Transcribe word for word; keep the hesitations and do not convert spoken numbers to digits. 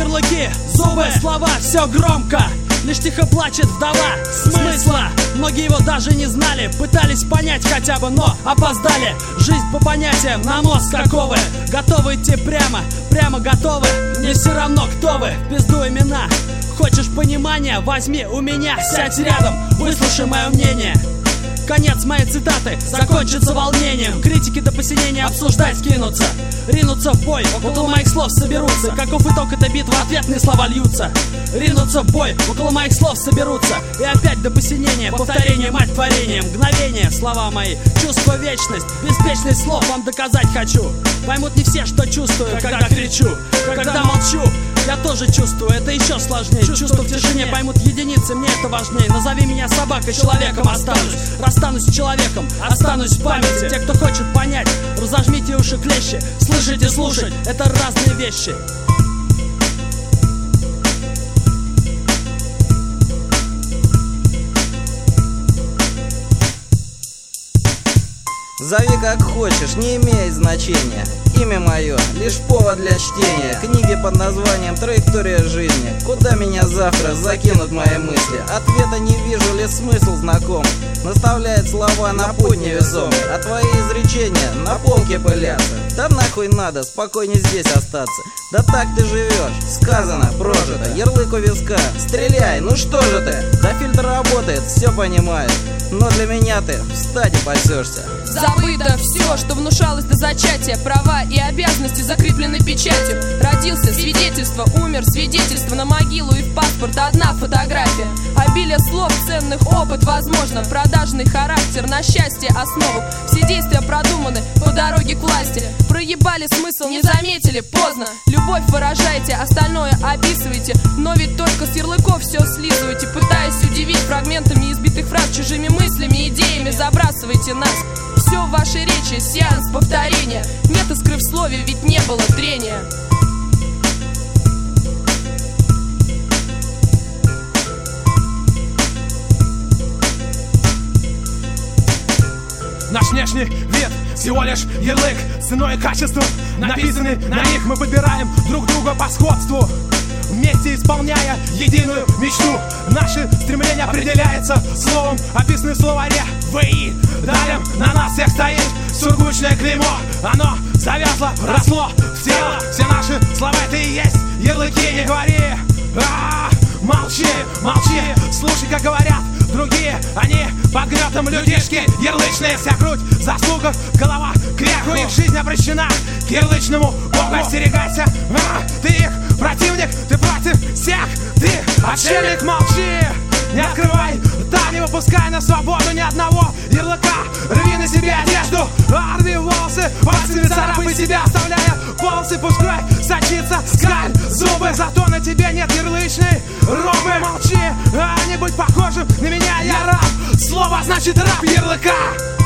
Ярлыки, зубы, слова, все громко. Лишь тихо плачет вдова смысла. Многие его даже не знали, пытались понять хотя бы, но опоздали. Жизнь по понятиям, на мозг каковы. Готовы идти прямо, прямо готовы. Мне все равно, кто вы, в пизду имена. Хочешь понимания, возьми у меня. Сядь рядом, выслушай мое мнение. Конец моей цитаты закончится волнением. Критики до посинения обсуждать скинутся, ринутся в бой, около моих слов соберутся. Каков итог этой битвы, ответные слова льются. Ринутся в бой, около моих слов соберутся. И опять до посинения, повторение, мать творения. Мгновение, слова мои, чувство вечность. Беспечность слов вам доказать хочу. Поймут не все, что чувствую, когда кричу. Когда молчу, я тоже чувствую, это еще сложнее. Чувство в тишине поймут единицы, мне это важнее. Назови меня собакой, человеком останусь. Расстанусь с человеком, останусь в памяти. Те, кто хочет понять, разожмите уши клещи. Слышать и слушать, это разные вещи. Зови как хочешь, не имеет значения. Имя мое лишь повод для чтения книги под названием «Траектория жизни». Куда меня завтра закинут мои мысли? Ответа не вижу, ли смысл знаком. Наставляет слова на путь невесомый, а твои изречения на полке пылятся. Да нахуй надо, спокойней здесь остаться. Да так ты живешь, сказано, прожито. Ярлык у виска, стреляй, ну что же ты? Да фильтр работает, все понимаешь. Но для меня ты встать и пасешься. Забыто все, что внушалось до зачатия. Права и обязанности закреплены печатью. Родился, свидетельство, умер, свидетельство. На могилу и в паспорт одна фотография. Обилие слов, ценных опыт, возможно. Продажный характер, на счастье основу. Все действия продуманы по дороге к власти. Проебали смысл, не заметили, поздно. Любовь выражайте, остальное описывайте. Но ведь только с ярлыков все слизываете. Пытаясь удивить фрагментами избитых фраз, чужими мыслями, идеями забрасывайте нас. Все в вашей речи, сеанс повторения. Нет искры в слове, ведь не было трения. Наш внешний вид всего лишь ярлык. Ценой и качеством написаны на них. Мы выбираем друг друга по сходству, вместе исполняя единую мечту. Наше стремление определяется словом, описанное в словаре ВИ. Далее на нас всех стоит сургучное клеймо. Оно завязло, росло в тело. Все наши слова это и есть ярлыки. Не говори, а-а-а, молчи, молчи. Слушай, как говорят другие, они под гнетом людишки ярлычные. Вся грудь в заслугах, голова кверху. Их жизнь обращена к ярлычному богу. Остерегайся, а, ты их противник, ты против всех. Ты отшельник, молчи, не открывай рта, не выпускай на свободу ни одного ярлыка. Рви на себе одежду, рви волосы, пальцами царапай себя, оставляя полосы. Пускай сочится скаль, зубы, зато на тебе нет ярлычной робы. Молчи, а не будь похожим на меня, я раб. Слово значит раб ярлыка.